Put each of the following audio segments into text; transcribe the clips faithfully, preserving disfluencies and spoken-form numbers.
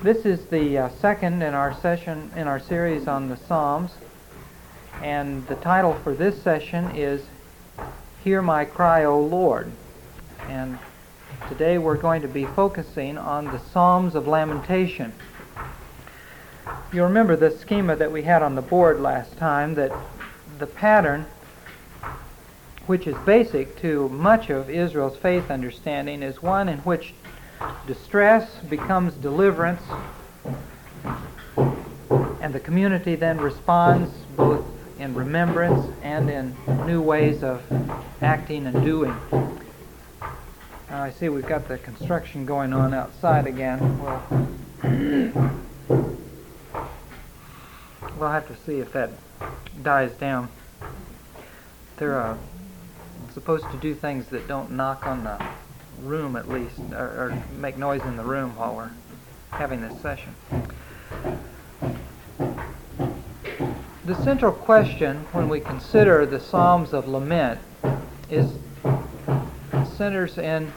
This is the uh, second in our session in our series on the Psalms, and the title for this session is Hear My Cry, O Lord. And today we're going to be focusing on the Psalms of Lamentation. You remember the schema that we had on the board last time, that the pattern, which is basic to much of Israel's faith understanding, is one in which distress becomes deliverance, and the community then responds both in remembrance and in new ways of acting and doing. Now I see we've got the construction going on outside again. We'll, we'll have to see if that dies down. They're uh, supposed to do things that don't knock on the room, at least, or, or make noise in the room while we're having this session. The central question when we consider the Psalms of Lament is centers in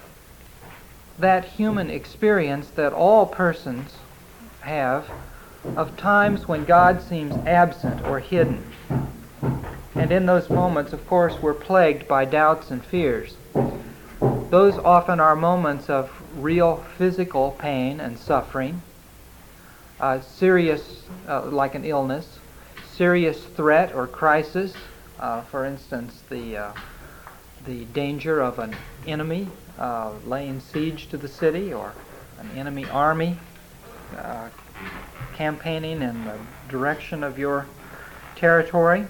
that human experience that all persons have of times when God seems absent or hidden. And in those moments, of course, we're plagued by doubts and fears. Those often are moments of real physical pain and suffering, uh, serious, uh, like an illness, serious threat or crisis, uh, for instance, the uh, the danger of an enemy uh, laying siege to the city, or an enemy army uh, campaigning in the direction of your territory.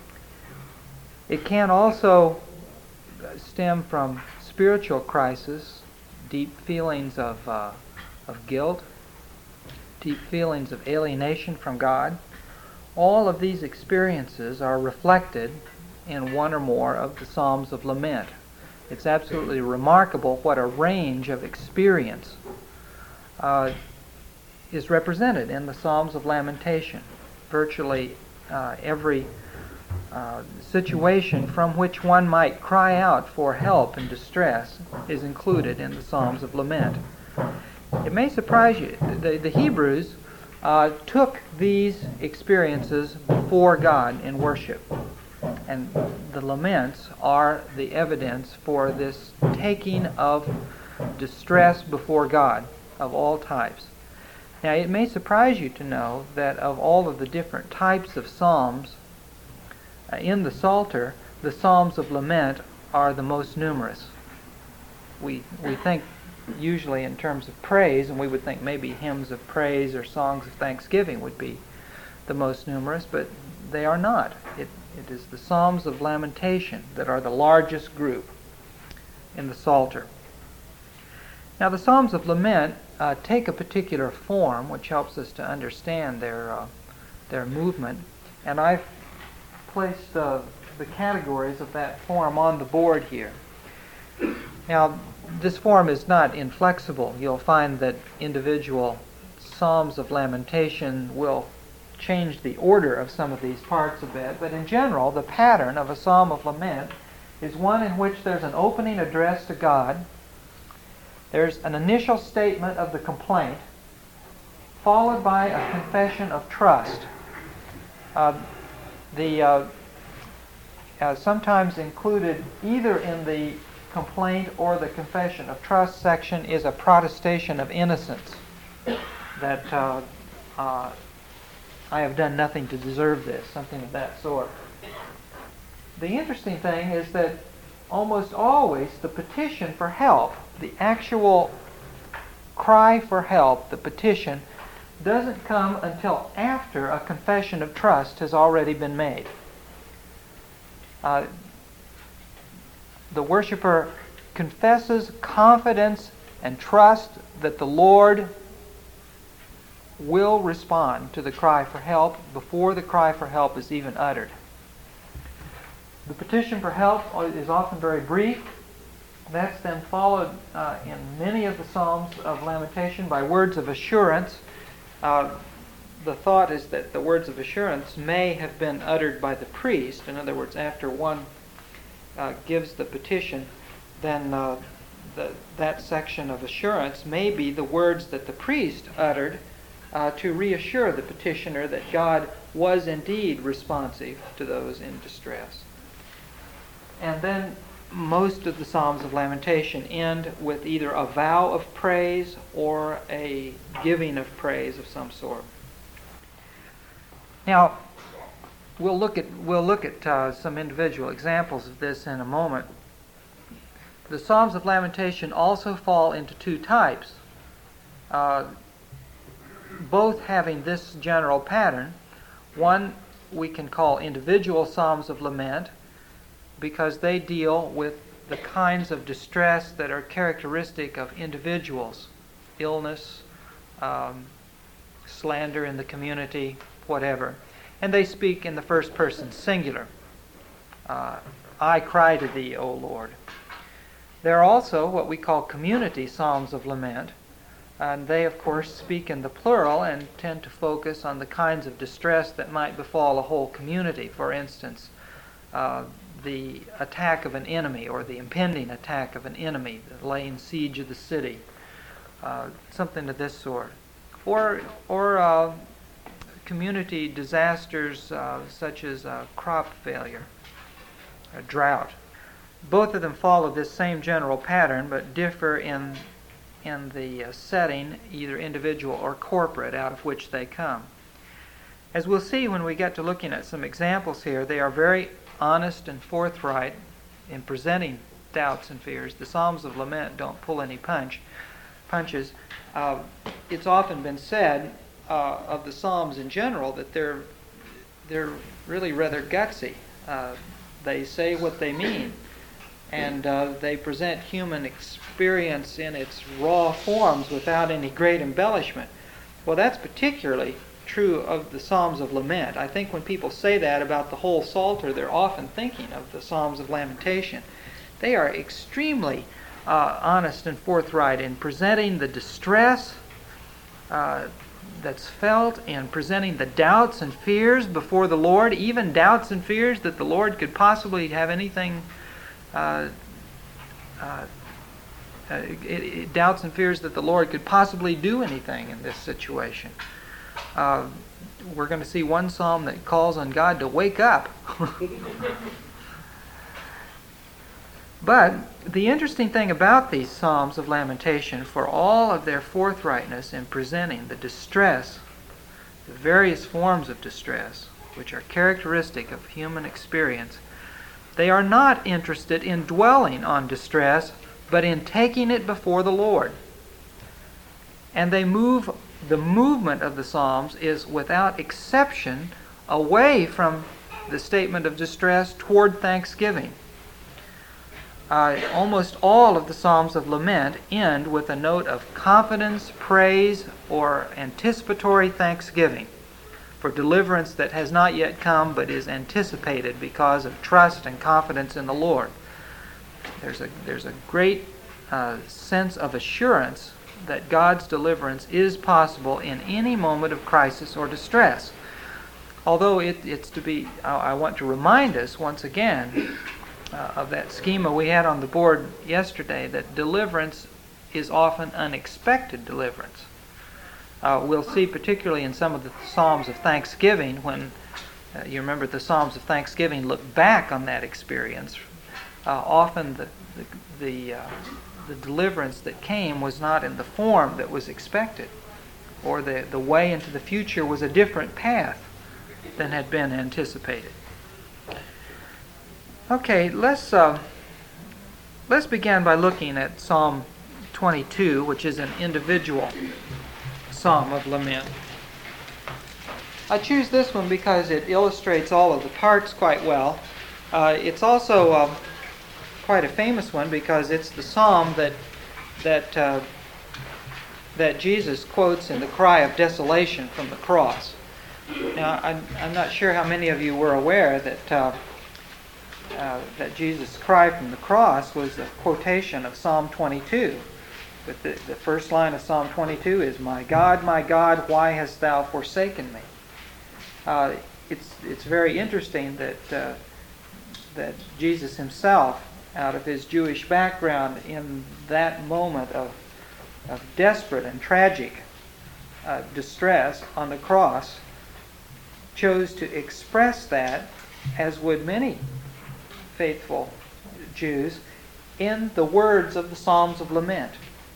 It can also stem from spiritual crisis, deep feelings of uh, of guilt, deep feelings of alienation from God. All of these experiences are reflected in one or more of the Psalms of Lament. It's absolutely remarkable what a range of experience uh, is represented in the Psalms of Lamentation. Virtually uh, every Uh, situation from which one might cry out for help and distress is included in the Psalms of Lament. It may surprise you, the, the Hebrews uh, took these experiences before God in worship, and the laments are the evidence for this taking of distress before God of all types. Now, it may surprise you to know that of all of the different types of psalms in the Psalter, the Psalms of Lament are the most numerous. We we think usually in terms of praise, and we would think maybe hymns of praise or songs of thanksgiving would be the most numerous, but they are not. It, it is the Psalms of Lamentation that are the largest group in the Psalter. Now, the Psalms of Lament uh, take a particular form, which helps us to understand their uh, their movement, and I've placed uh, the categories of that form on the board here. Now, this form is not inflexible. You'll find that individual Psalms of Lamentation will change the order of some of these parts a bit, but in general, the pattern of a Psalm of Lament is one in which there's an opening address to God, there's an initial statement of the complaint, followed by a confession of trust. Uh, The uh, uh, sometimes included either in the complaint or the confession of trust section is a protestation of innocence, that uh, uh, I have done nothing to deserve this, something of that sort. The interesting thing is that almost always the petition for help, the actual cry for help, the petition, doesn't come until after a confession of trust has already been made. Uh, the worshiper confesses confidence and trust that the Lord will respond to the cry for help before the cry for help is even uttered. The petition for help is often very brief. That's then followed uh, in many of the Psalms of Lamentation by words of assurance. Uh, the thought is that the words of assurance may have been uttered by the priest. In other words, after one uh, gives the petition, then uh, the, that section of assurance may be the words that the priest uttered uh, to reassure the petitioner that God was indeed responsive to those in distress. And then most of the Psalms of Lamentation end with either a vow of praise or a giving of praise of some sort. Now, we'll look at we'll look at uh, some individual examples of this in a moment. The Psalms of Lamentation also fall into two types, uh, both having this general pattern. One we can call individual Psalms of Lament, because they deal with the kinds of distress that are characteristic of individuals, illness, um, slander in the community, whatever. And they speak in the first person singular. Uh, I cry to thee, O Lord. There are also what we call community Psalms of Lament, and they, of course, speak in the plural and tend to focus on the kinds of distress that might befall a whole community. For instance, uh, the attack of an enemy or the impending attack of an enemy, the laying siege of the city, uh, something of this sort. Or, or uh, community disasters uh, such as uh, crop failure, a drought. Both of them follow this same general pattern, but differ in in the uh, setting, either individual or corporate, out of which they come. As we'll see when we get to looking at some examples here, they are very honest and forthright in presenting doubts and fears. The Psalms of Lament don't pull any punch punches. Uh, it's often been said uh, of the Psalms in general that they're they're really rather gutsy. Uh, they say what they mean, and uh, they present human experience in its raw forms without any great embellishment. Well, that's particularly true of the Psalms of Lament. I think when people say that about the whole Psalter, they're often thinking of the Psalms of Lamentation. They are extremely uh, honest and forthright in presenting the distress uh, that's felt, and presenting the doubts and fears before the Lord, even doubts and fears that the Lord could possibly have anything uh, uh, uh, it, it, doubts and fears that the Lord could possibly do anything in this situation. Uh, we're going to see one psalm that calls on God to wake up. But the interesting thing about these Psalms of Lamentation, for all of their forthrightness in presenting the distress, the various forms of distress, which are characteristic of human experience, they are not interested in dwelling on distress, but in taking it before the Lord. And they move, the movement of the Psalms is without exception away from the statement of distress toward thanksgiving. Uh, almost all of the Psalms of Lament end with a note of confidence, praise, or anticipatory thanksgiving for deliverance that has not yet come but is anticipated because of trust and confidence in the Lord. There's a, there's a great uh, sense of assurance that God's deliverance is possible in any moment of crisis or distress. Although it, it's to be, I, I want to remind us once again uh, of that schema we had on the board yesterday, that deliverance is often unexpected deliverance. Uh, we'll see particularly in some of the Psalms of Thanksgiving, when uh, you remember the Psalms of Thanksgiving look back on that experience. Uh, often the the the, uh, the deliverance that came was not in the form that was expected, or the, the way into the future was a different path than had been anticipated. Okay, let's uh, let's begin by looking at Psalm twenty-two, which is an individual Psalm of Lament. I choose this one because it illustrates all of the parts quite well. Uh, it's also uh, quite a famous one because it's the psalm that that uh, that Jesus quotes in the cry of desolation from the cross. Now, I'm, I'm not sure how many of you were aware that uh, uh, that Jesus' cry from the cross was a quotation of Psalm twenty-two. But the, the first line of Psalm twenty-two is, "My God, my God, why hast thou forsaken me?" Uh, it's it's very interesting that uh, that Jesus himself out of his Jewish background in that moment of, of desperate and tragic uh, distress on the cross, chose to express that, as would many faithful Jews, in the words of the Psalms of Lament.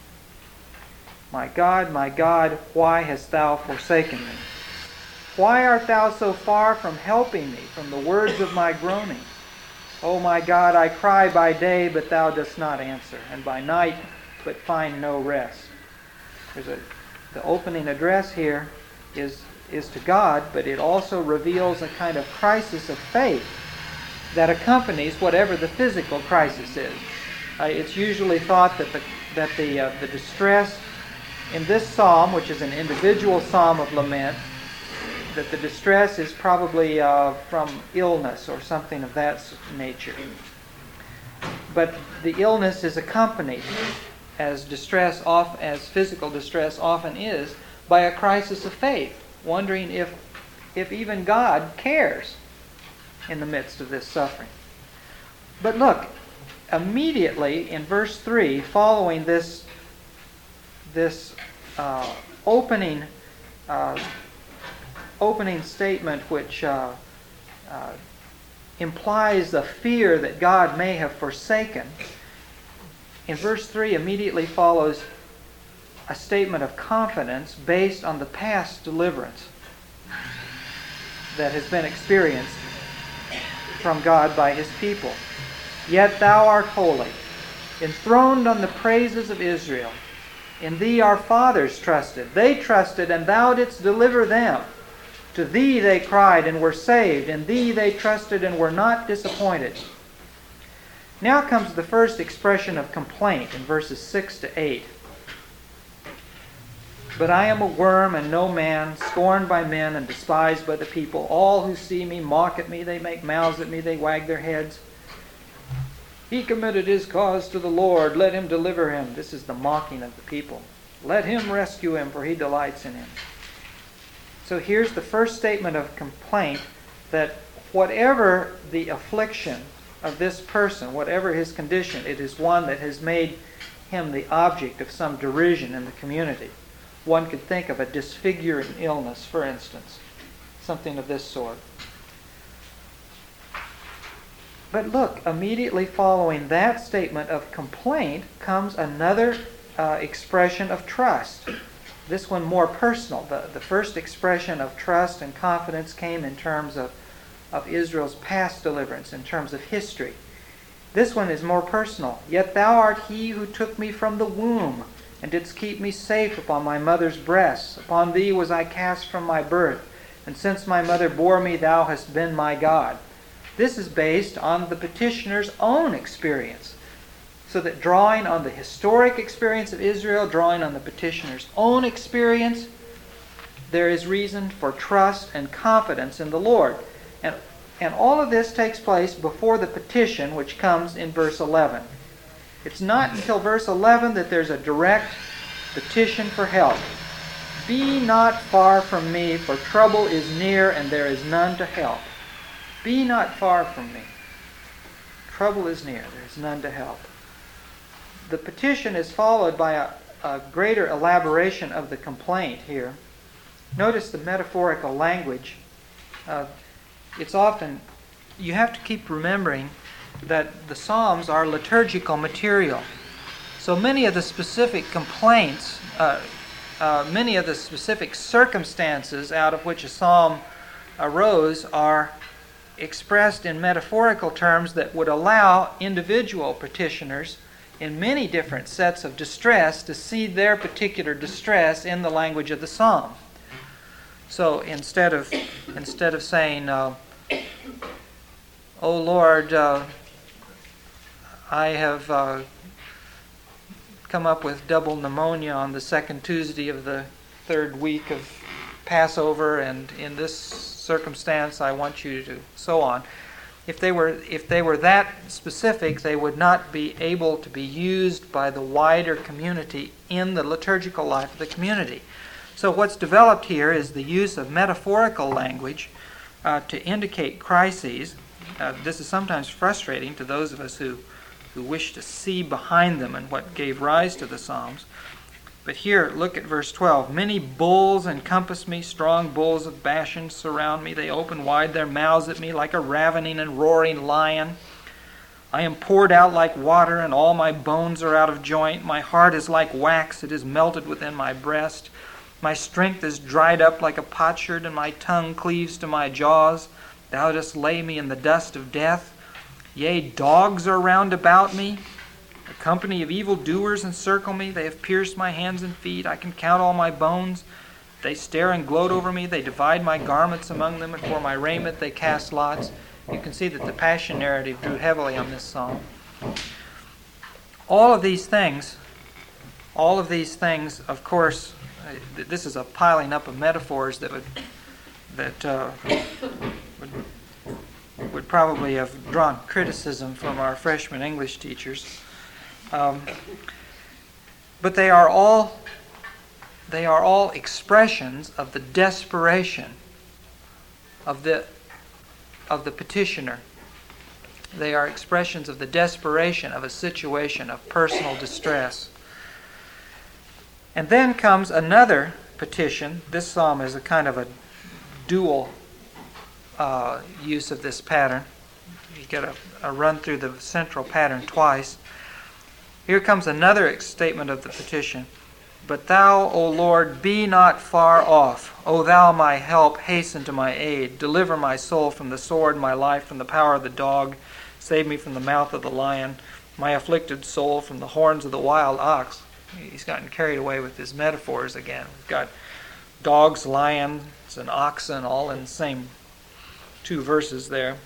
My God, my God, why hast thou forsaken me? Why art thou so far from helping me, from the words of my groaning? O my God, I cry by day, but thou dost not answer, and by night, but find no rest. There's a, the opening address here is, is to God, but it also reveals a kind of crisis of faith that accompanies whatever the physical crisis is. Uh, it's usually thought that the, that the, uh, the distress in this psalm, which is an individual psalm of lament, that the distress is probably uh, from illness or something of that nature. But the illness is accompanied, as distress, off, as physical distress often is, by a crisis of faith, wondering if, if even God cares in the midst of this suffering. But look, immediately in verse three, following this, this uh, opening uh, opening statement which uh, uh, implies the fear that God may have forsaken, in verse three immediately follows a statement of confidence based on the past deliverance that has been experienced from God by His people. Yet thou art holy, enthroned on the praises of Israel. In thee our fathers trusted. They trusted, and thou didst deliver them. To thee they cried and were saved. In thee they trusted and were not disappointed. Now comes the first expression of complaint in verses six to eight. But I am a worm and no man, scorned by men and despised by the people. All who see me mock at me. They make mouths at me. They wag their heads. He committed his cause to the Lord. Let him deliver him. This is the mocking of the people. Let him rescue him, for he delights in him. So here's the first statement of complaint, that whatever the affliction of this person, whatever his condition, it is one that has made him the object of some derision in the community. One could think of a disfiguring illness, for instance, something of this sort. But look, immediately following that statement of complaint comes another uh, expression of trust. This one more personal. The, the first expression of trust and confidence came in terms of, of Israel's past deliverance, in terms of history. This one is more personal. Yet thou art he who took me from the womb, and didst keep me safe upon my mother's breasts. Upon thee was I cast from my birth, and since my mother bore me, thou hast been my God. This is based on the petitioner's own experience. So that drawing on the historic experience of Israel, drawing on the petitioner's own experience, there is reason for trust and confidence in the Lord. And, and all of this takes place before the petition, which comes in verse eleven. It's not until verse eleven that there's a direct petition for help. Be not far from me, for trouble is near, and there is none to help. Be not far from me. Trouble is near, there is none to help. The petition is followed by a, a greater elaboration of the complaint here. Notice the metaphorical language. Uh, it's often, you have to keep remembering that the Psalms are liturgical material. So many of the specific complaints, uh, uh, many of the specific circumstances out of which a psalm arose are expressed in metaphorical terms that would allow individual petitioners in many different sets of distress to see their particular distress in the language of the psalm. So instead of instead of saying, uh, "Oh Lord, uh, I have uh, come up with double pneumonia on the second Tuesday of the third week of Passover, and in this circumstance I want you to," so on. If they were if they were that specific, they would not be able to be used by the wider community in the liturgical life of the community. So what's developed here is the use of metaphorical language uh, to indicate crises. Uh, this is sometimes frustrating to those of us who who wish to see behind them and what gave rise to the Psalms. But here, look at verse twelve. Many bulls encompass me, strong bulls of Bashan surround me. They open wide their mouths at me like a ravening and roaring lion. I am poured out like water, and all my bones are out of joint. My heart is like wax, it is melted within my breast. My strength is dried up like a potsherd, and my tongue cleaves to my jaws. Thou dost lay me in the dust of death. Yea, dogs are round about me. A company of evildoers encircle me. They have pierced my hands and feet. I can count all my bones. They stare and gloat over me. They divide my garments among them, and for my raiment they cast lots. You can see that the Passion narrative drew heavily on this psalm. All of these things, all of these things, of course, this is a piling up of metaphors that would that uh, would, would probably have drawn criticism from our freshman English teachers. Um, but they are all they are all expressions of the desperation of the of the petitioner. They are expressions of the desperation of a situation of personal distress. And then comes another petition. This psalm is a kind of a dual uh, use of this pattern. You get a, a run through the central pattern twice. Here comes another statement of the petition. But thou, O Lord, be not far off. O thou, my help, hasten to my aid. Deliver my soul from the sword, my life from the power of the dog. Save me from the mouth of the lion, my afflicted soul from the horns of the wild ox. He's gotten carried away with his metaphors again. We've got dogs, lions, and oxen all in the same two verses there.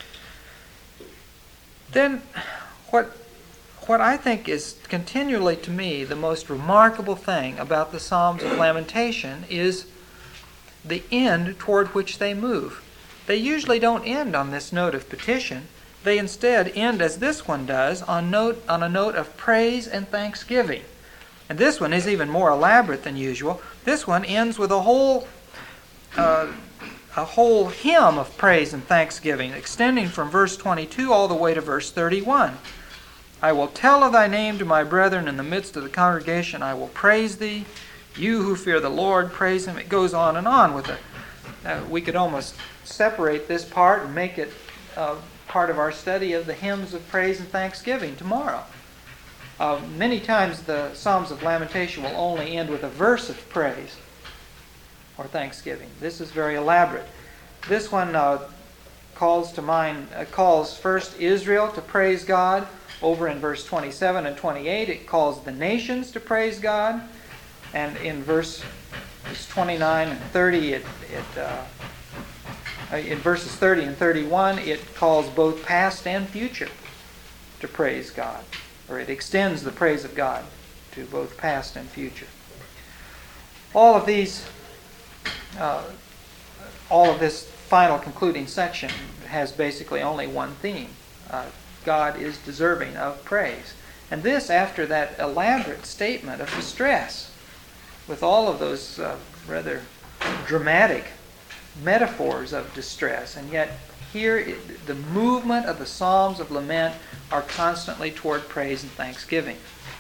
Then what what I think is continually to me the most remarkable thing about the Psalms of Lamentation is the end toward which they move. They usually don't end on this note of petition. They instead end, as this one does, on note on a note of praise and thanksgiving. And this one is even more elaborate than usual. This one ends with a whole uh, a whole hymn of praise and thanksgiving, extending from verse twenty-two all the way to verse thirty-one. I will tell of thy name to my brethren in the midst of the congregation. I will praise thee. You who fear the Lord, praise him. It goes on and on with it. Uh, we could almost separate this part and make it uh, part of our study of the hymns of praise and thanksgiving tomorrow. Uh, many times the Psalms of Lamentation will only end with a verse of praise or thanksgiving. This is very elaborate. This one uh, calls to mind, uh, calls first Israel to praise God. Over in verse twenty-seven and twenty-eight, it calls the nations to praise God. And in verse twenty-nine and thirty, it, it uh, in verses thirty and thirty-one, it calls both past and future to praise God. Or it extends the praise of God to both past and future. All of these, uh, all of this final concluding section has basically only one theme. Uh, God is deserving of praise. And this after that elaborate statement of distress, with all of those uh, rather dramatic metaphors of distress. And yet here it, the movement of the Psalms of Lament are constantly toward praise and thanksgiving.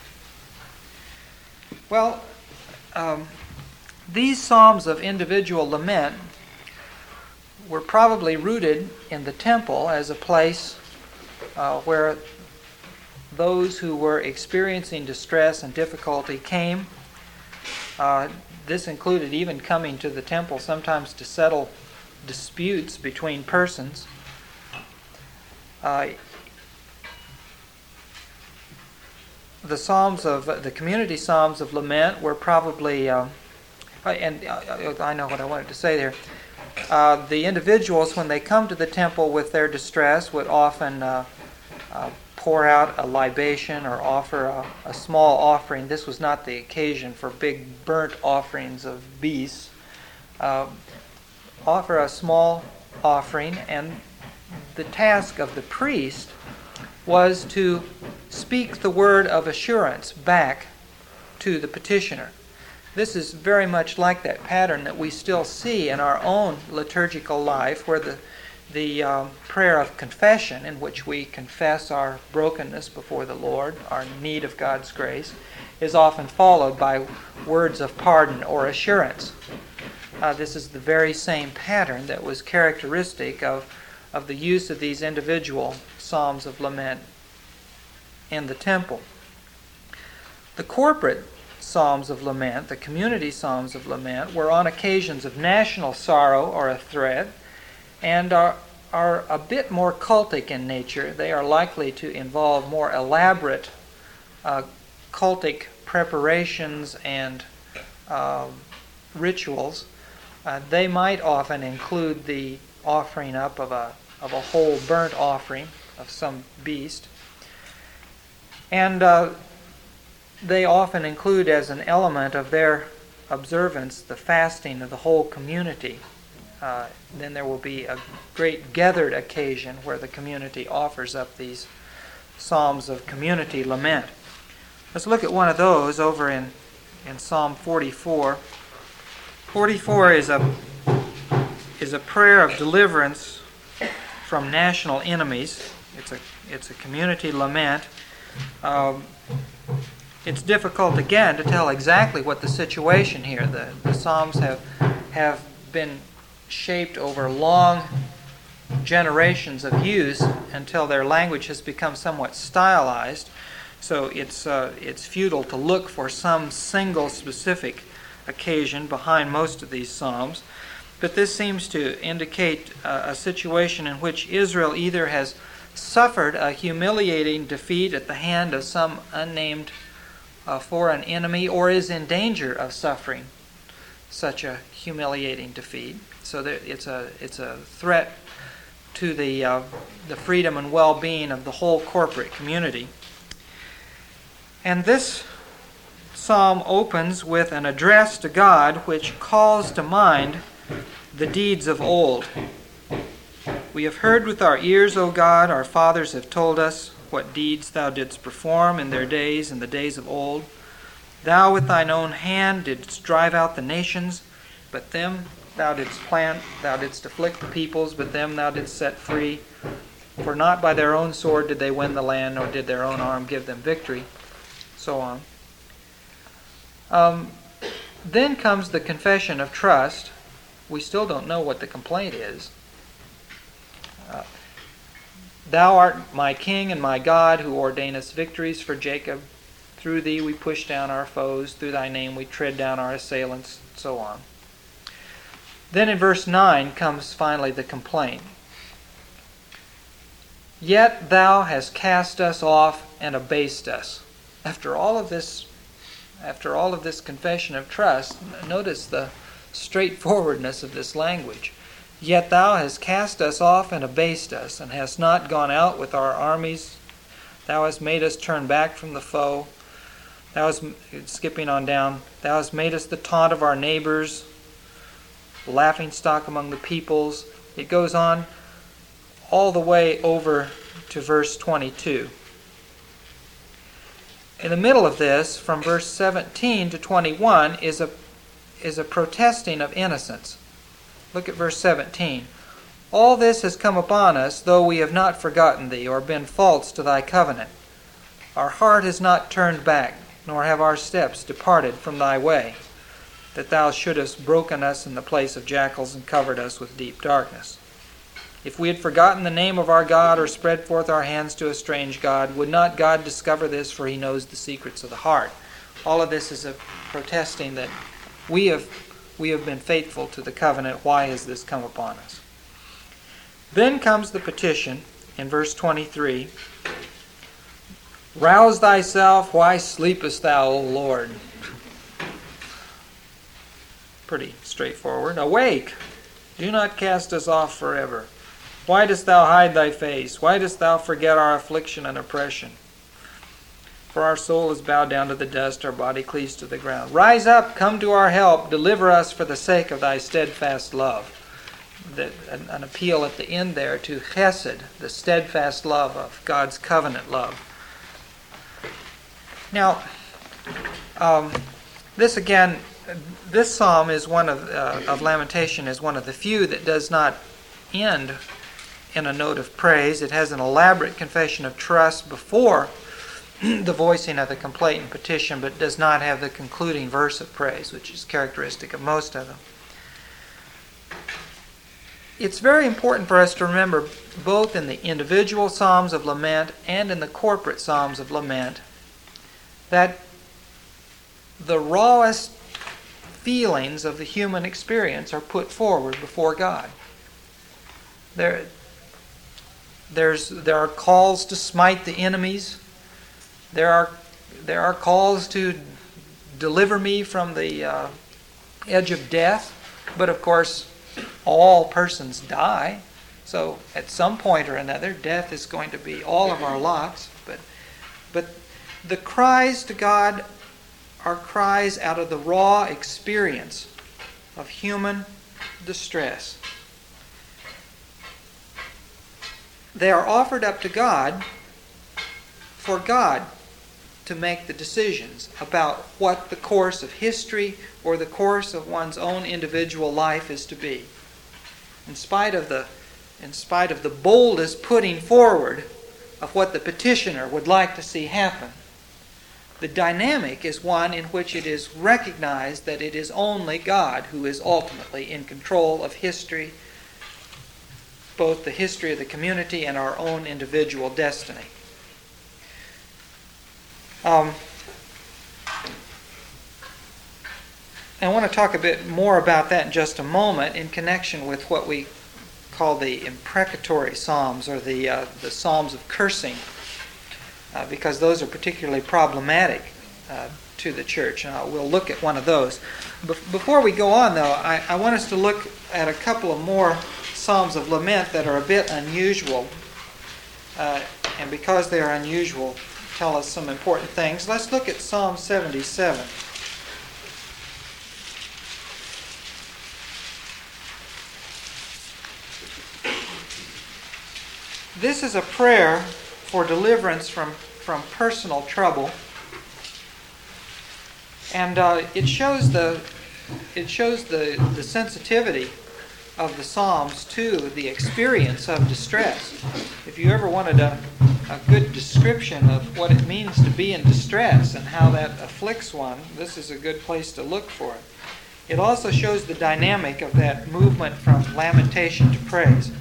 Well, um, these Psalms of individual lament were probably rooted in the temple as a place Uh, where those who were experiencing distress and difficulty came. Uh, this included even coming to the temple sometimes to settle disputes between persons. Uh, the Psalms of the community Psalms of Lament were probably, uh, and I know what I wanted to say there. Uh, the individuals, when they come to the temple with their distress, would often uh, uh, pour out a libation or offer a, a small offering. This was not the occasion for big burnt offerings of beasts. Uh, offer a small offering, and the task of the priest was to speak the word of assurance back to the petitioner. This is very much like that pattern that we still see in our own liturgical life, where the the um, prayer of confession, in which we confess our brokenness before the Lord, our need of God's grace, is often followed by words of pardon or assurance. Uh, this is the very same pattern that was characteristic of, of the use of these individual psalms of lament in the temple. The corporate psalms of lament, the community psalms of lament, were on occasions of national sorrow or a threat, and are, are a bit more cultic in nature. They are likely to involve more elaborate uh, cultic preparations and uh, rituals. Uh, they might often include the offering up of a of a whole burnt offering of some beast, and uh, they often include as an element of their observance the fasting of the whole community. Uh, then there will be a great gathered occasion where the community offers up these psalms of community lament. Let's look at one of those over in, in Psalm forty-four. forty-four is a, is a prayer of deliverance from national enemies. It's a, it's a community lament. Um, it's difficult, again, to tell exactly what the situation here. The, the Psalms have, have been shaped over long generations of use until their language has become somewhat stylized. So it's uh, it's futile to look for some single specific occasion behind most of these psalms. But this seems to indicate uh, a situation in which Israel either has suffered a humiliating defeat at the hand of some unnamed uh, foreign enemy, or is in danger of suffering such a humiliating defeat. So there, it's a it's a threat to the uh, the freedom and well-being of the whole corporate community. And this psalm opens with an address to God which calls to mind the deeds of old. We have heard with our ears, O God, our fathers have told us what deeds thou didst perform in their days, in the days of old. Thou with thine own hand didst drive out the nations, but them thou didst plant, thou didst afflict the peoples, but them thou didst set free. For not by their own sword did they win the land, nor did their own arm give them victory. So on. Um, then comes the confession of trust. We still don't know what the complaint is. Uh, Thou art my King and my God, who ordainest victories for Jacob. Through thee we push down our foes. Through thy name we tread down our assailants. So on. Then in verse nine comes finally the complaint. Yet thou hast cast us off and abased us. After all of this, after all of this confession of trust, notice the straightforwardness of this language. Yet thou hast cast us off and abased us, and hast not gone out with our armies. Thou hast made us turn back from the foe. Thou hast, skipping on down, thou hast made us the taunt of our neighbors, laughing stock among the peoples. It goes on all the way over to verse twenty-two. In the middle of this, from verse seventeen to twenty-one, is a is a protesting of innocence. Look at verse seventeen. All this has come upon us, though we have not forgotten thee, or been false to thy covenant. Our heart has not turned back, nor have our steps departed from thy way, that thou shouldest broken us in the place of jackals and covered us with deep darkness. If we had forgotten the name of our God, or spread forth our hands to a strange God, would not God discover this, for he knows the secrets of the heart? All of this is a protesting that we have we have been faithful to the covenant. Why has this come upon us? Then comes the petition in verse twenty-three. Rouse thyself, why sleepest thou, O Lord? Pretty straightforward. Awake, do not cast us off forever. Why dost thou hide thy face? Why dost thou forget our affliction and oppression? For our soul is bowed down to the dust, our body cleaves to the ground. Rise up, come to our help, deliver us for the sake of thy steadfast love. The, an, an appeal at the end there to chesed, the steadfast love of God's covenant love. Now, um, this again, this psalm is one of uh, of lamentation is one of the few that does not end in a note of praise. It has an elaborate confession of trust before the voicing of the complaint and petition, but does not have the concluding verse of praise, which is characteristic of most of them. It's very important for us to remember, both in the individual psalms of lament and in the corporate psalms of lament, that the rawest feelings of the human experience are put forward before God. There, there's, there are calls to smite the enemies. There are, there are calls to deliver me from the uh, edge of death. But of course, all persons die. So at some point or another, death is going to be all of our lots. But, but the cries to God are cries out of the raw experience of human distress. They are offered up to God for God to make the decisions about what the course of history or the course of one's own individual life is to be. In spite of the, in spite of the boldest putting forward of what the petitioner would like to see happen, the dynamic is one in which it is recognized that it is only God who is ultimately in control of history, both the history of the community and our own individual destiny. Um, I want to talk a bit more about that in just a moment in connection with what we call the imprecatory psalms, or the uh, the psalms of cursing, uh, because those are particularly problematic uh, to the church. And uh, we'll look at one of those. Be- before we go on, though, I, I want us to look at a couple of more psalms of lament that are a bit unusual, uh, and because they are unusual, tell us some important things. Let's look at Psalm seventy-seven. This is a prayer for deliverance from, from personal trouble, and uh, it shows the it shows the, the sensitivity of the Psalms to the experience of distress. If you ever wanted a, a good description of what it means to be in distress and how that afflicts one, this is a good place to look for it. It also shows the dynamic of that movement from lamentation to praise.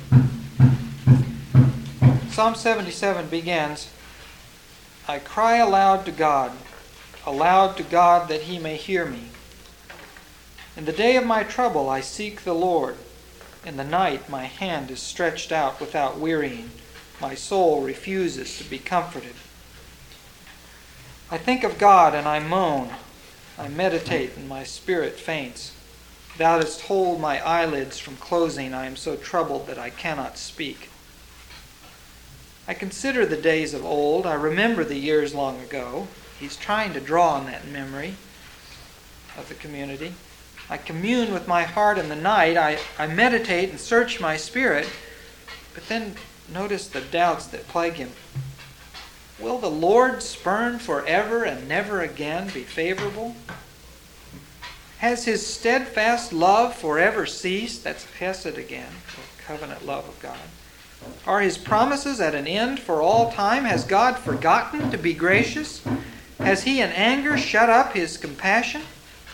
Psalm seventy-seven begins, I cry aloud to God, aloud to God that He may hear me. In the day of my trouble I seek the Lord. In the night my hand is stretched out without wearying. My soul refuses to be comforted. I think of God and I moan. I meditate and my spirit faints. Thou dost hold my eyelids from closing. I am so troubled that I cannot speak. I consider the days of old. I remember the years long ago. He's trying to draw on that memory of the community. I commune with my heart in the night. I, I meditate and search my spirit. But then notice the doubts that plague him. Will the Lord spurn forever and never again be favorable? Has His steadfast love forever ceased? That's chesed again, the covenant love of God. Are His promises at an end for all time? Has God forgotten to be gracious? Has He in anger shut up His compassion?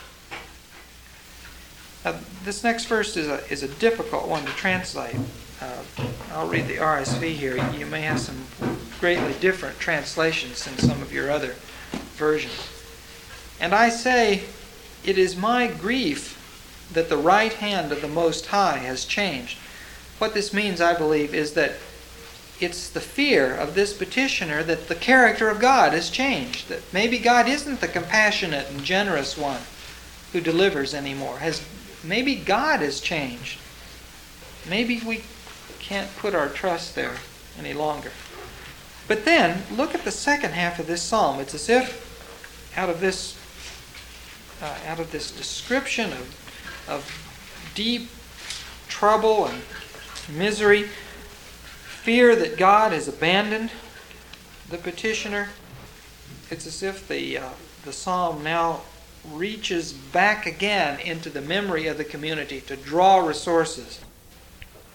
Now, this next verse is a, is a difficult one to translate. Uh, I'll read the R S V here. You may have some greatly different translations than some of your other versions. And I say, it is my grief that the right hand of the Most High has changed. What this means, I believe, is that it's the fear of this petitioner that the character of God has changed. That maybe God isn't the compassionate and generous one who delivers anymore. Has maybe God has changed. Maybe we can't put our trust there any longer. But then, look at the second half of this psalm. It's as if out of this uh, out of this description of, of deep trouble and misery, fear that God has abandoned the petitioner, it's as if the uh, the psalm now reaches back again into the memory of the community to draw resources.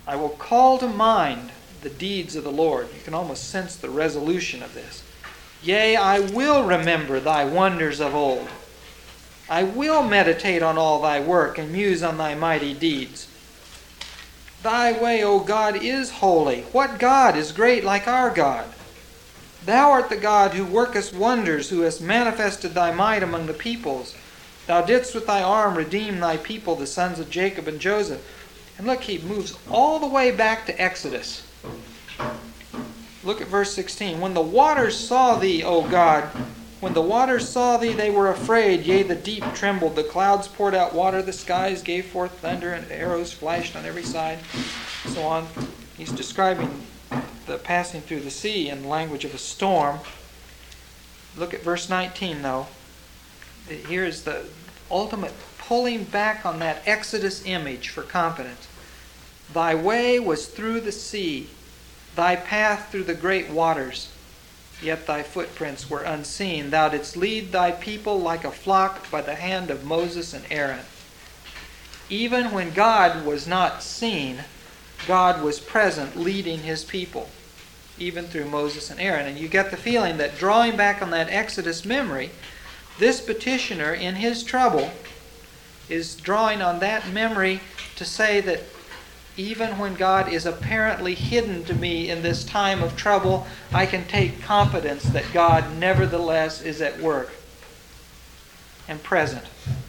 I will call to mind the deeds of the Lord. You can almost sense the resolution of this. Yea, I will remember thy wonders of old. I will meditate on all thy work and muse on thy mighty deeds. Thy way, O God, is holy. What God is great like our God? Thou art the God who workest wonders, who hast manifested thy might among the peoples. Thou didst with thy arm redeem thy people, the sons of Jacob and Joseph. And look, he moves all the way back to Exodus. Look at verse sixteen. When the waters saw thee, O God, when the waters saw thee, they were afraid. Yea, the deep trembled. The clouds poured out water. The skies gave forth thunder, and arrows flashed on every side. So on. He's describing the passing through the sea in the language of a storm. Look at verse nineteen, though. Here is the ultimate pulling back on that Exodus image for confidence. Thy way was through the sea, thy path through the great waters, yet thy footprints were unseen. Thou didst lead thy people like a flock by the hand of Moses and Aaron. Even when God was not seen, God was present leading his people, even through Moses and Aaron. And you get the feeling that drawing back on that Exodus memory, this petitioner in his trouble is drawing on that memory to say that even when God is apparently hidden to me in this time of trouble, I can take confidence that God nevertheless is at work and present.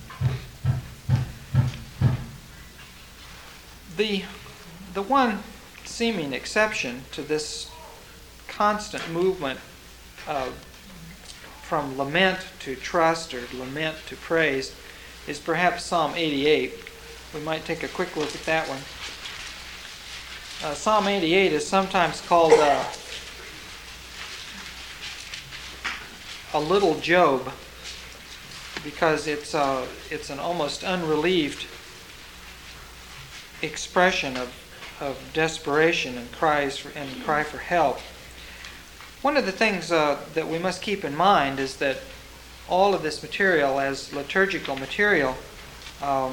The, the one seeming exception to this constant movement of, from lament to trust or lament to praise is perhaps Psalm eighty-eight. We might take a quick look at that one. Uh, Psalm eighty-eight is sometimes called uh, a little Job because it's uh, it's an almost unrelieved expression of, of desperation and cries for, and cry for help. One of the things uh, that we must keep in mind is that all of this material as liturgical material um,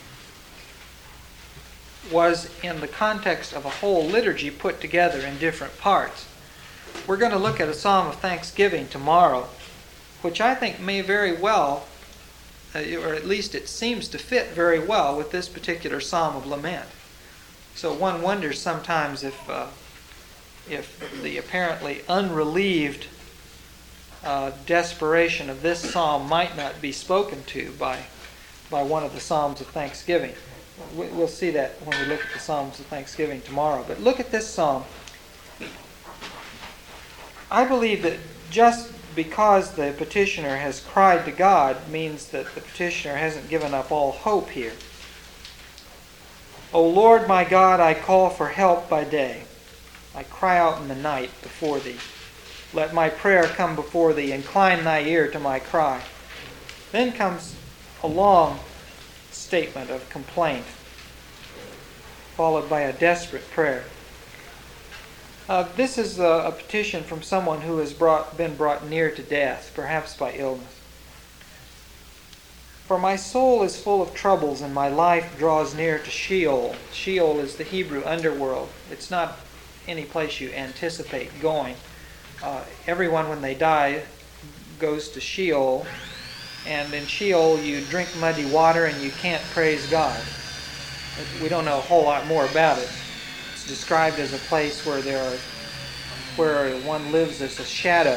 was in the context of a whole liturgy put together in different parts. We're going to look at a psalm of thanksgiving tomorrow, which I think may very well, uh, or at least it seems to fit very well with this particular psalm of lament. So one wonders sometimes if uh, if the apparently unrelieved uh, desperation of this psalm might not be spoken to by by one of the psalms of thanksgiving. We'll see that when we look at the Psalms of Thanksgiving tomorrow. But look at this psalm. I believe that just because the petitioner has cried to God means that the petitioner hasn't given up all hope here. O Lord my God, I call for help by day. I cry out in the night before thee. Let my prayer come before thee. Incline thy ear to my cry. Then comes a long statement of complaint, followed by a desperate prayer. Uh, this is a, a petition from someone who has brought, been brought near to death, perhaps by illness. For my soul is full of troubles, and my life draws near to Sheol. Sheol is the Hebrew underworld. It's not any place you anticipate going. Uh, everyone, when they die, goes to Sheol. And in Sheol, you drink muddy water and you can't praise God. We don't know a whole lot more about it. It's described as a place where there are, where one lives as a shadow.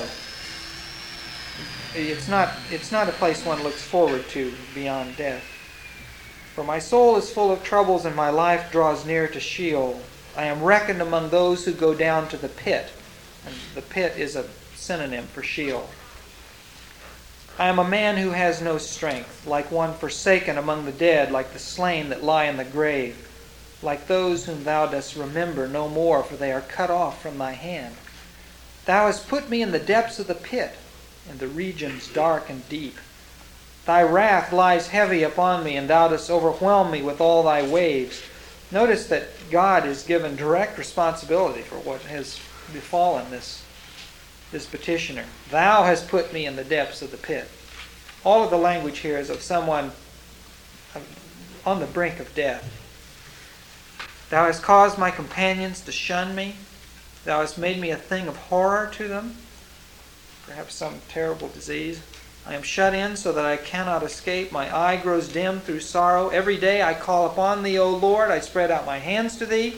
It's not, it's not a place one looks forward to beyond death. For my soul is full of troubles and my life draws near to Sheol. I am reckoned among those who go down to the pit. And the pit is a synonym for Sheol. I am a man who has no strength, like one forsaken among the dead, like the slain that lie in the grave, like those whom thou dost remember no more, for they are cut off from thy hand. Thou hast put me in the depths of the pit, in the regions dark and deep. Thy wrath lies heavy upon me, and thou dost overwhelm me with all thy waves. Notice that God is given direct responsibility for what has befallen this this petitioner. Thou hast put me in the depths of the pit. All of the language here is of someone on the brink of death. Thou hast caused my companions to shun me. Thou hast made me a thing of horror to them. Perhaps some terrible disease. I am shut in so that I cannot escape. My eye grows dim through sorrow. Every day I call upon Thee, O Lord. I spread out my hands to Thee.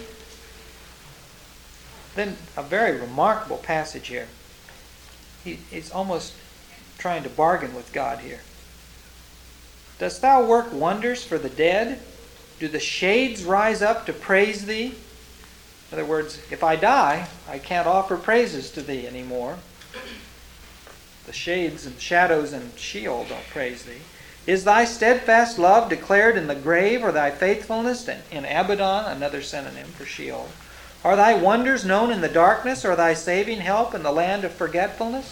Then a very remarkable passage here. He, he's almost trying to bargain with God here. Dost Thou work wonders for the dead? Do the shades rise up to praise Thee? In other words, if I die, I can't offer praises to Thee anymore. The shades and shadows and Sheol don't praise Thee. Is Thy steadfast love declared in the grave, or Thy faithfulness in Abaddon, another synonym for Sheol? Are Thy wonders known in the darkness, or Thy saving help in the land of forgetfulness?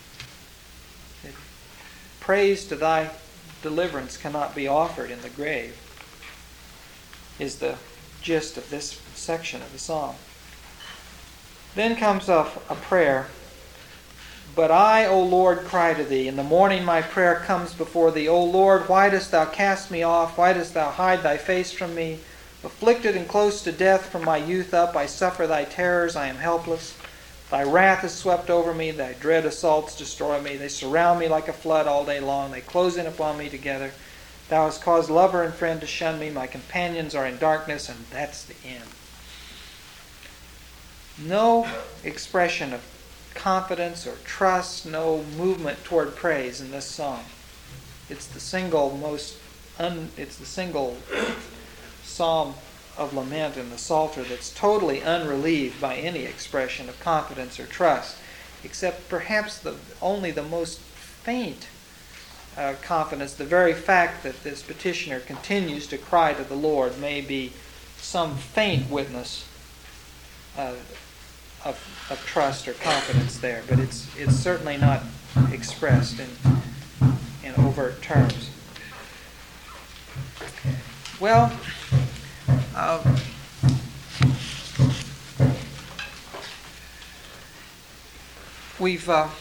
Praise to Thy deliverance cannot be offered in the grave, is the gist of this section of the psalm. Then comes a, a prayer. But I, O Lord, cry to Thee. In the morning my prayer comes before Thee. O Lord, why dost Thou cast me off? Why dost Thou hide Thy face from me? Afflicted and close to death from my youth up, I suffer Thy terrors, I am helpless. Thy wrath is swept over me, Thy dread assaults destroy me. They surround me like a flood all day long. They close in upon me together. Thou hast caused lover and friend to shun me. My companions are in darkness, and that's the end. No expression of confidence or trust, no movement toward praise in this song. It's the single most un, it's the single psalm of lament in the Psalter that's totally unrelieved by any expression of confidence or trust, except perhaps the only the most faint uh, confidence. The very fact that this petitioner continues to cry to the Lord may be some faint witness uh, Of, of trust or confidence there, but it's it's certainly not expressed in in overt terms. Well, uh, we've uh,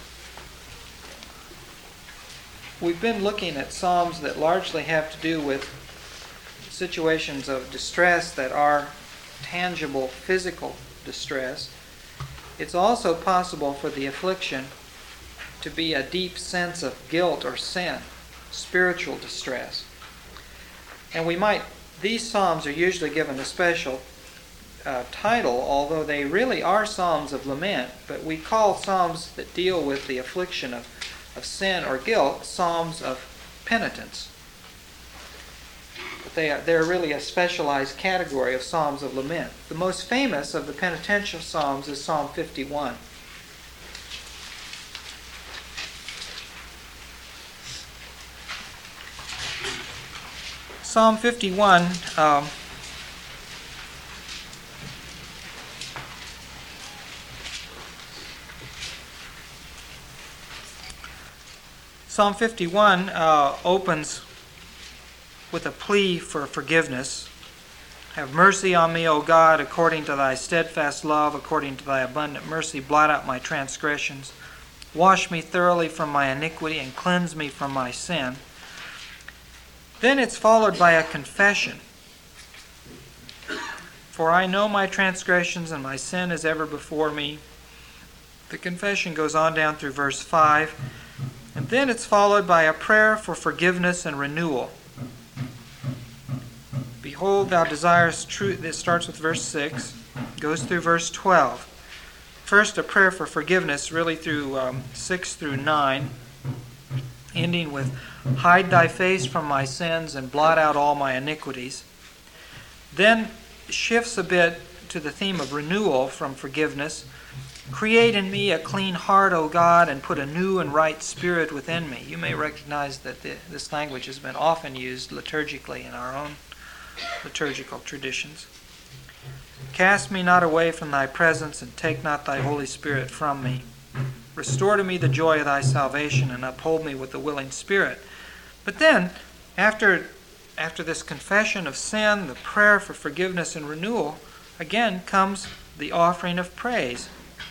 we've been looking at psalms that largely have to do with situations of distress that are tangible, physical distress. It's also possible for the affliction to be a deep sense of guilt or sin, spiritual distress. And we might, these psalms are usually given a special uh, title, although they really are psalms of lament, but we call psalms that deal with the affliction of, of sin or guilt psalms of penitence. But they are, they're really a specialized category of psalms of lament. The most famous of the penitential psalms is Psalm fifty-one. Psalm fifty-one um, Psalm fifty-one uh, opens with a plea for forgiveness. Have mercy on me, O God, according to Thy steadfast love, according to Thy abundant mercy, blot out my transgressions. Wash me thoroughly from my iniquity and cleanse me from my sin. Then it's followed by a confession. For I know my transgressions and my sin is ever before me. The confession goes on down through verse five. And then it's followed by a prayer for forgiveness and renewal. Behold, thou desirest truth. This starts with verse six, goes through verse twelve. First, a prayer for forgiveness, really through um, six through nine, ending with, hide thy face from my sins and blot out all my iniquities. Then shifts a bit to the theme of renewal from forgiveness. Create in me a clean heart, O God, and put a new and right spirit within me. You may recognize that the, this language has been often used liturgically in our own liturgical traditions. Cast me not away from thy presence, and take not thy Holy Spirit from me. Restore to me the joy of thy salvation, and uphold me with a willing spirit. But then, after, after this confession of sin, the prayer for forgiveness and renewal, again comes the offering of praise.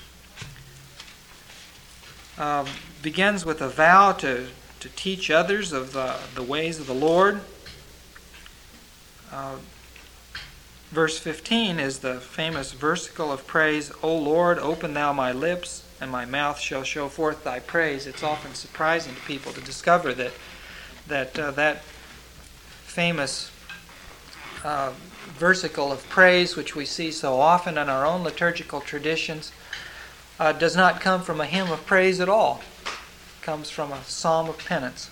Uh, begins with a vow to, to teach others of the, the ways of the Lord. Uh, Verse fifteen is the famous versicle of praise, O Lord, open thou my lips, and my mouth shall show forth thy praise. It's often surprising to people to discover that that uh, that famous uh, versicle of praise, which we see so often in our own liturgical traditions, uh, does not come from a hymn of praise at all. It comes from a psalm of penance.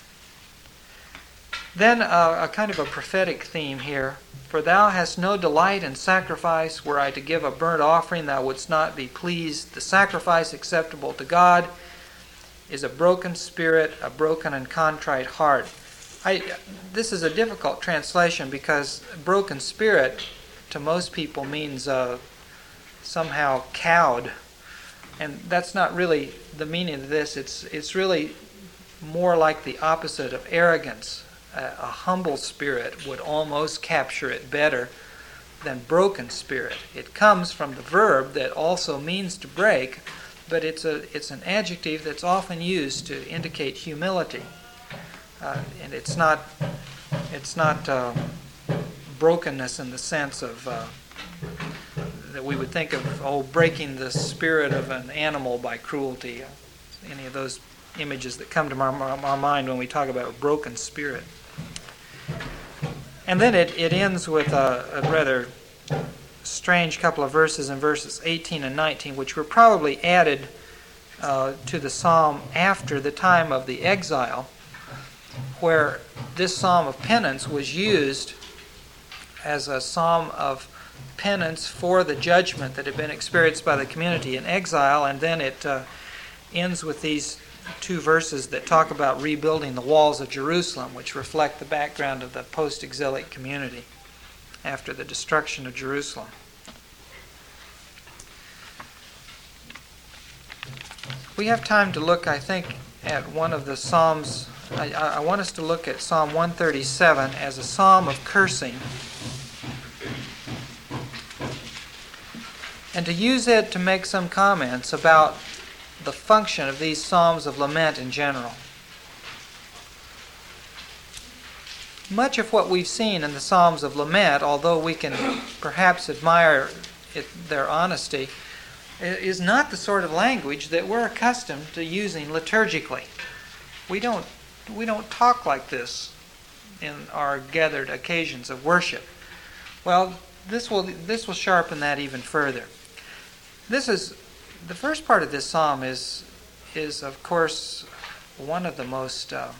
Then uh, a kind of a prophetic theme here. For thou hast no delight in sacrifice. Were I to give a burnt offering, thou wouldst not be pleased. The sacrifice acceptable to God is a broken spirit, a broken and contrite heart. I, this is a difficult translation because broken spirit to most people means uh, somehow cowed. And that's not really the meaning of this. It's, it's really more like the opposite of arrogance. A, a humble spirit would almost capture it better than broken spirit. It comes from the verb that also means to break, but it's a it's an adjective that's often used to indicate humility, uh, and it's not it's not uh, brokenness in the sense of uh, that we would think of oh breaking the spirit of an animal by cruelty. Uh, any of those images that come to our, our mind when we talk about a broken spirit. And then it, it ends with a, a rather strange couple of verses in verses eighteen and nineteen, which were probably added uh, to the psalm after the time of the exile, where this psalm of penance was used as a psalm of penance for the judgment that had been experienced by the community in exile, and then it uh, ends with these two verses that talk about rebuilding the walls of Jerusalem, which reflect the background of the post-exilic community after the destruction of Jerusalem. We have time to look, I think, at one of the Psalms. I, I want us to look at Psalm one thirty-seven as a psalm of cursing, and to use it to make some comments about the function of these psalms of lament in general. Much of what we've seen in the psalms of lament, although we can perhaps admire it, their honesty, is not the sort of language that we're accustomed to using liturgically. We don't we don't talk like this in our gathered occasions of worship. Well, this will this will sharpen that even further. This is The first part of this psalm is, is of course, one of the most uh,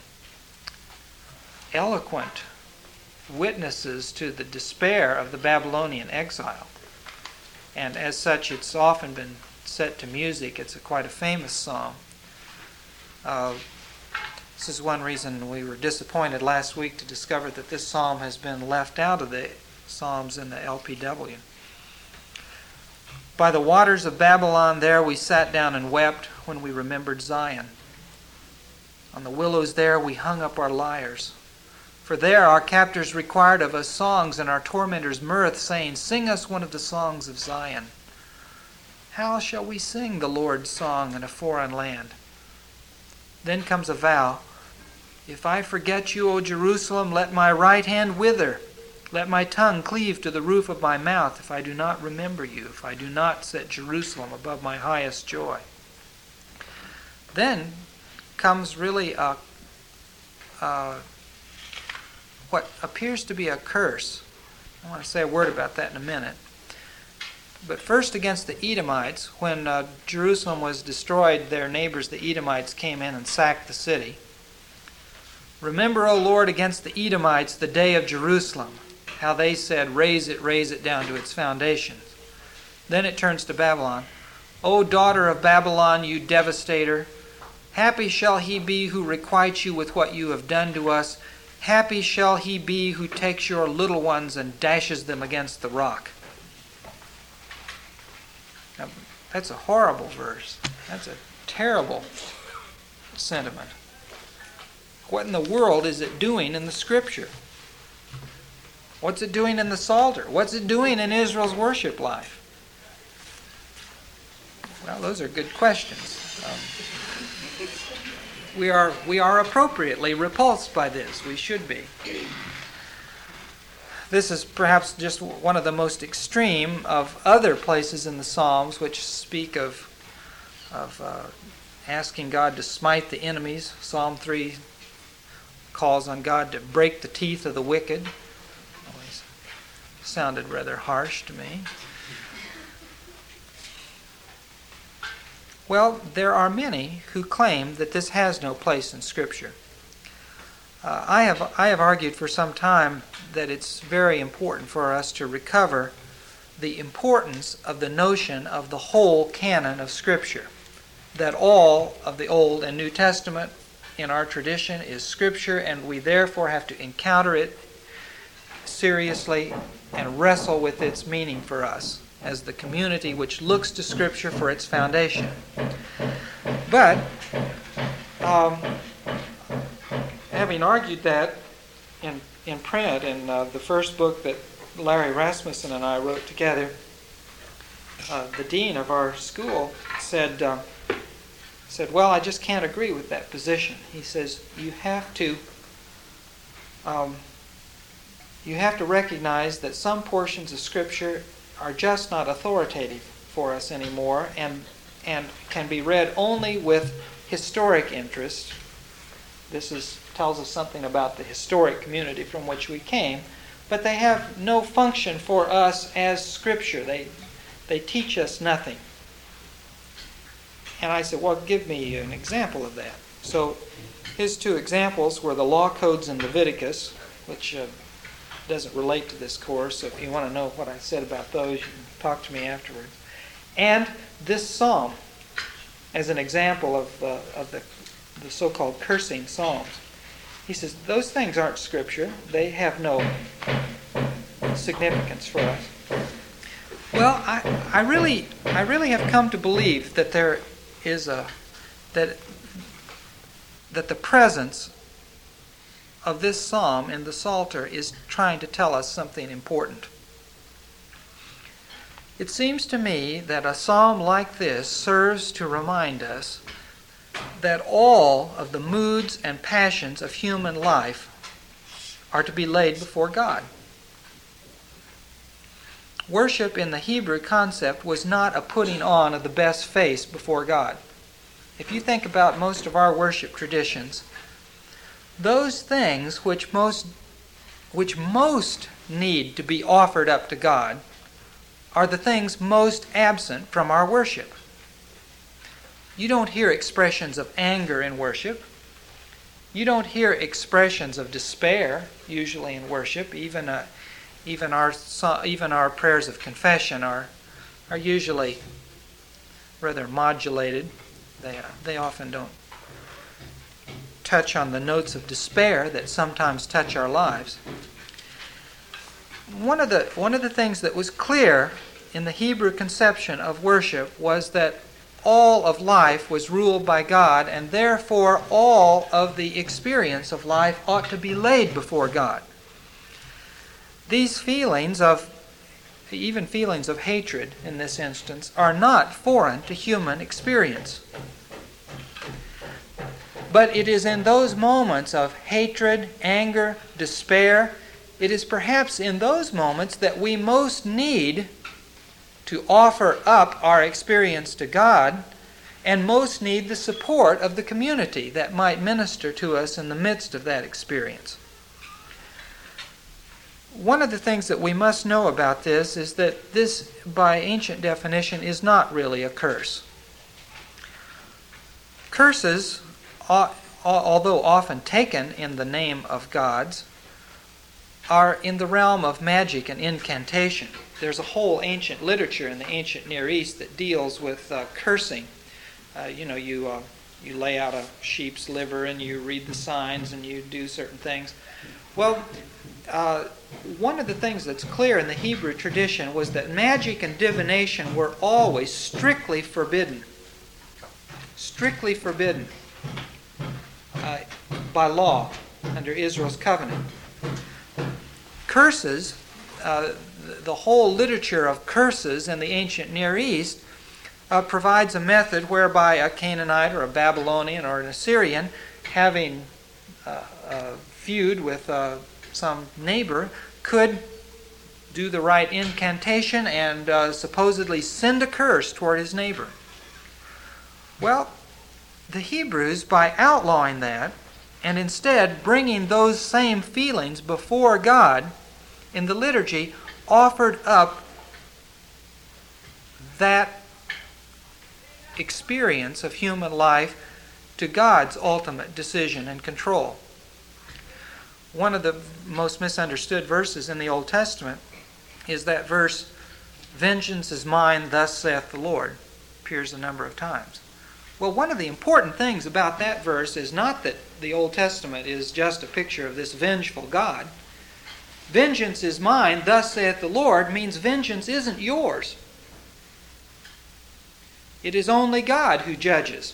eloquent witnesses to the despair of the Babylonian exile. And as such, it's often been set to music. It's a, quite a famous psalm. Uh, this is one reason we were disappointed last week to discover that this psalm has been left out of the psalms in the L P W. By the waters of Babylon there we sat down and wept when we remembered Zion. On the willows there we hung up our lyres. For there our captors required of us songs and our tormentors mirth, saying, Sing us one of the songs of Zion. How shall we sing the Lord's song in a foreign land? Then comes a vow. If I forget you, O Jerusalem, let my right hand wither. Let my tongue cleave to the roof of my mouth if I do not remember you, if I do not set Jerusalem above my highest joy. Then comes really a, a, what appears to be a curse. I want to say a word about that in a minute. But first against the Edomites, when uh, Jerusalem was destroyed, their neighbors, the Edomites, came in and sacked the city. Remember, O Lord, against the Edomites the day of Jerusalem, how they said, raise it, raise it down to its foundations. Then it turns to Babylon. O daughter of Babylon, you devastator, happy shall he be who requites you with what you have done to us. Happy shall he be who takes your little ones and dashes them against the rock. Now, that's a horrible verse. That's a terrible sentiment. What in the world is it doing in the Scripture? What's it doing in the Psalter? What's it doing in Israel's worship life? Well, those are good questions. Um, we are we are appropriately repulsed by this. We should be. This is perhaps just one of the most extreme of other places in the Psalms which speak of, of uh, asking God to smite the enemies. Psalm three calls on God to break the teeth of the wicked. Always sounded rather harsh to me. Well, there are many who claim that this has no place in Scripture. Uh, I have I have argued for some time that it's very important for us to recover the importance of the notion of the whole canon of Scripture, that all of the Old and New Testament in our tradition is Scripture, and we therefore have to encounter it seriously and wrestle with its meaning for us as the community which looks to Scripture for its foundation. But um, having argued that in in print in uh, the first book that Larry Rasmussen and I wrote together, uh, the dean of our school said, uh, said, well, I just can't agree with that position. He says, you have to um, you have to recognize that some portions of Scripture are just not authoritative for us anymore, and and can be read only with historic interest. This is tells us something about the historic community from which we came, but they have no function for us as Scripture. They they teach us nothing. And I said, well, give me an example of that. So his two examples were the law codes in Leviticus, which uh, doesn't relate to this course, so if you want to know what I said about those, you can talk to me afterwards. And this psalm as an example of, uh, of the, the so-called cursing psalms. He says, those things aren't Scripture. They have no significance for us. Well, I, I really I really have come to believe that there is a that that the presence of this psalm in the Psalter is trying to tell us something important. It seems to me that a psalm like this serves to remind us that all of the moods and passions of human life are to be laid before God. Worship in the Hebrew concept was not a putting on of the best face before God. If you think about most of our worship traditions, those things which most which most need to be offered up to God are the things most absent from our worship. You don't hear expressions of anger in worship. You don't hear expressions of despair usually in worship. Even uh, even our even our prayers of confession are are usually rather modulated. They uh, they often don't touch on the notes of despair that sometimes touch our lives. One of the one of the things that was clear in the Hebrew conception of worship was that all of life was ruled by God, and therefore all of the experience of life ought to be laid before God. These feelings of, even feelings of hatred in this instance, are not foreign to human experience. But it is in those moments of hatred, anger, despair, it is perhaps in those moments that we most need to offer up our experience to God, and most need the support of the community that might minister to us in the midst of that experience. One of the things that we must know about this is that this, by ancient definition, is not really a curse. Curses, although often taken in the name of gods, are in the realm of magic and incantation. There's a whole ancient literature in the ancient Near East that deals with uh, cursing. Uh, you know, you uh, you lay out a sheep's liver and you read the signs and you do certain things. Well, uh, one of the things that's clear in the Hebrew tradition was that magic and divination were always strictly forbidden. Strictly forbidden uh, by law under Israel's covenant. Curses, uh, the whole literature of curses in the ancient Near East uh, provides a method whereby a Canaanite or a Babylonian or an Assyrian, having uh, a feud with uh, some neighbor, could do the right incantation and uh, supposedly send a curse toward his neighbor. Well, the Hebrews, by outlawing that and instead bringing those same feelings before God in the liturgy, offered up that experience of human life to God's ultimate decision and control. One of the most misunderstood verses in the Old Testament is that verse, "Vengeance is mine, thus saith the Lord," appears a number of times. Well, one of the important things about that verse is not that the Old Testament is just a picture of this vengeful God. Vengeance is mine, thus saith the Lord, means vengeance isn't yours. It is only God who judges.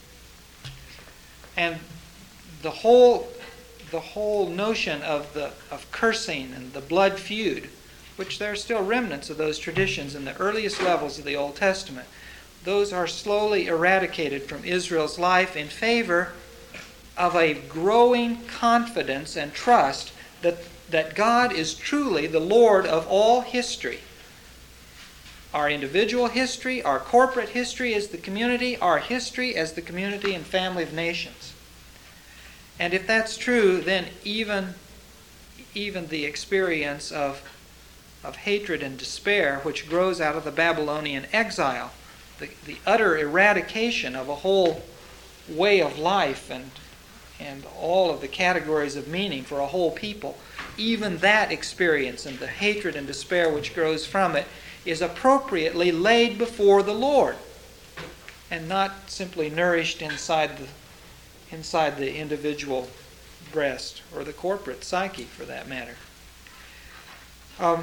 And the whole the whole notion of the of cursing and the blood feud, which there are still remnants of those traditions in the earliest levels of the Old Testament, those are slowly eradicated from Israel's life in favor of a growing confidence and trust that, that God is truly the Lord of all history. Our individual history, our corporate history as the community, our history as the community and family of nations. And if that's true, then even, even the experience of, of hatred and despair, which grows out of the Babylonian exile, the, the utter eradication of a whole way of life and, and all of the categories of meaning for a whole people, even that experience and the hatred and despair which grows from it is appropriately laid before the Lord and not simply nourished inside the inside the individual breast or the corporate psyche, for that matter. Um,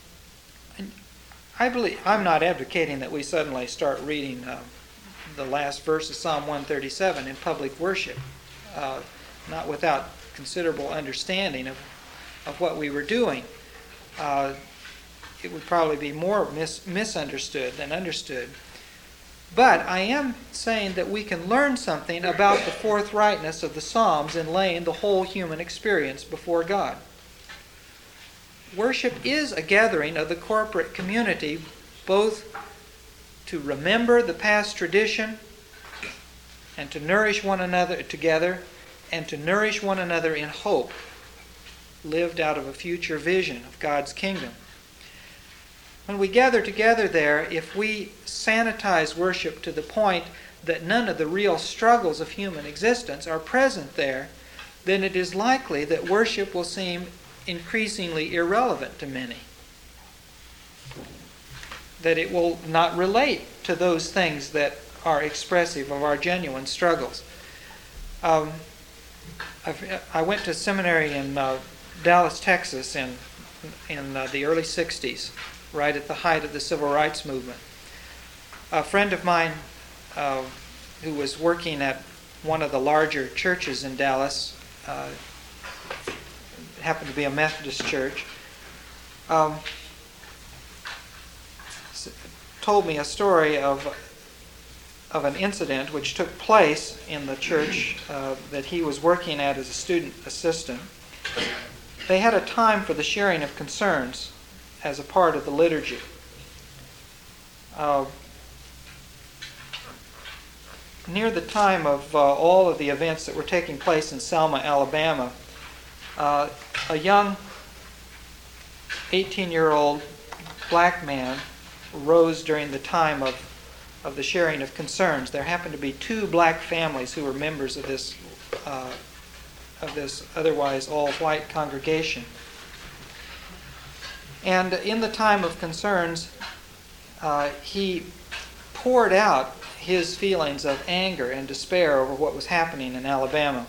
I believe I'm not advocating that we suddenly start reading uh, the last verse of Psalm one thirty-seven in public worship, uh, not without considerable understanding of of what we were doing. Uh, it would probably be more mis- misunderstood than understood. But I am saying that we can learn something about the forthrightness of the Psalms in laying the whole human experience before God. Worship is a gathering of the corporate community, both to remember the past tradition and to nourish one another together and to nourish one another in hope, lived out of a future vision of God's kingdom. When we gather together there, if we sanitize worship to the point that none of the real struggles of human existence are present there, then it is likely that worship will seem increasingly irrelevant to many. That it will not relate to those things that are expressive of our genuine struggles. Um, I've, I went to seminary in uh, Dallas, Texas in, in uh, the early sixties. Right at the height of the civil rights movement. A friend of mine uh, who was working at one of the larger churches in Dallas, uh, happened to be a Methodist church, um, told me a story of, of an incident which took place in the church uh, that he was working at as a student assistant. They had a time for the sharing of concerns as a part of the liturgy. Uh, near the time of uh, all of the events that were taking place in Selma, Alabama, uh, a young eighteen-year-old black man rose during the time of, of the sharing of concerns. There happened to be two black families who were members of this, uh, of this otherwise all-white congregation. And in the time of concerns, uh, he poured out his feelings of anger and despair over what was happening in Alabama.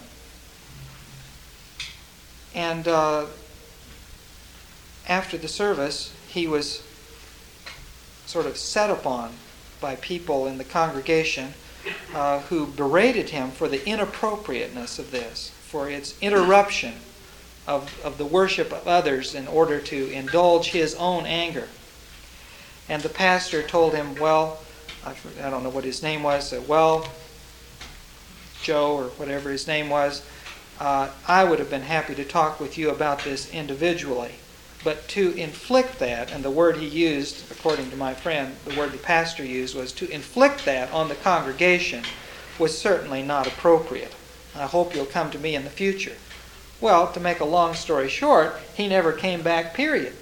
And uh, after the service, he was sort of set upon by people in the congregation uh, who berated him for the inappropriateness of this, for its interruption Of, of the worship of others in order to indulge his own anger. And the pastor told him, well, I, I don't know what his name was, said, well, Joe or whatever his name was, uh, I would have been happy to talk with you about this individually, but to inflict that, and the word he used, according to my friend, the word the pastor used was to inflict that on the congregation was certainly not appropriate. I hope you'll come to me in the future. Well, to make a long story short, he never came back, period.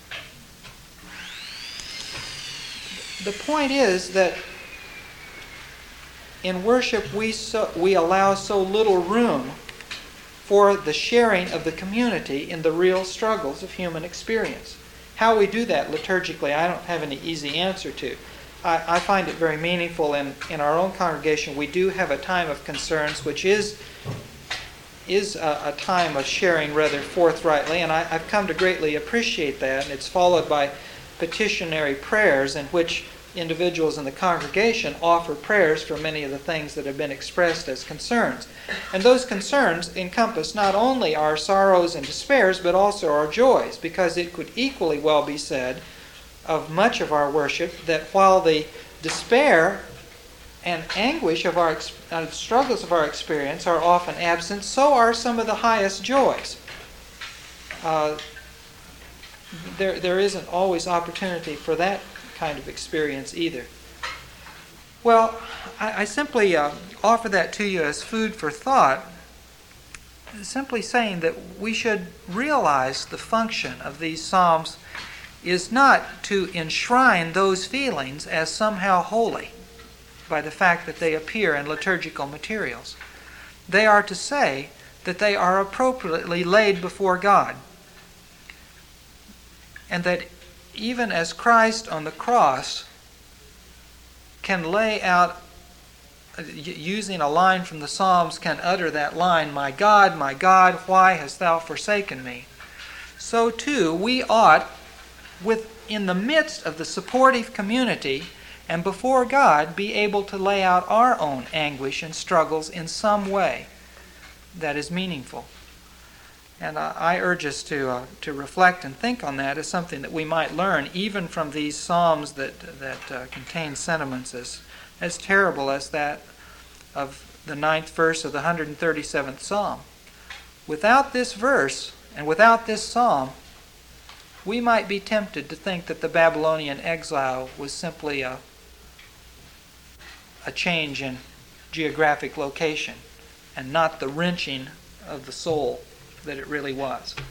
The point is that in worship we so, we allow so little room for the sharing of the community in the real struggles of human experience. How we do that liturgically, I don't have any easy answer to. I, I find it very meaningful in, in our own congregation. We do have a time of concerns, which is, is a, a time of sharing rather forthrightly, and I, I've come to greatly appreciate that, and it's followed by petitionary prayers in which individuals in the congregation offer prayers for many of the things that have been expressed as concerns. And those concerns encompass not only our sorrows and despairs, but also our joys, because it could equally well be said of much of our worship that while the despair and anguish of our uh, struggles of our experience are often absent, so are some of the highest joys. Uh, there, there isn't always opportunity for that kind of experience either. Well, I, I simply uh, offer that to you as food for thought, simply saying that we should realize the function of these psalms is not to enshrine those feelings as somehow holy by the fact that they appear in liturgical materials. They are to say that they are appropriately laid before God, and that even as Christ on the cross can lay out, using a line from the Psalms, can utter that line, "My God, my God, why hast thou forsaken me?" So too we ought, with in the midst of the supportive community and before God, be able to lay out our own anguish and struggles in some way that is meaningful. And uh, I urge us to uh, to reflect and think on that as something that we might learn even from these psalms that that uh, contain sentiments as as terrible as that of the ninth verse of the one hundred thirty-seventh Psalm. Without this verse and without this psalm, we might be tempted to think that the Babylonian exile was simply a a change in geographic location and not the wrenching of the soul that it really was.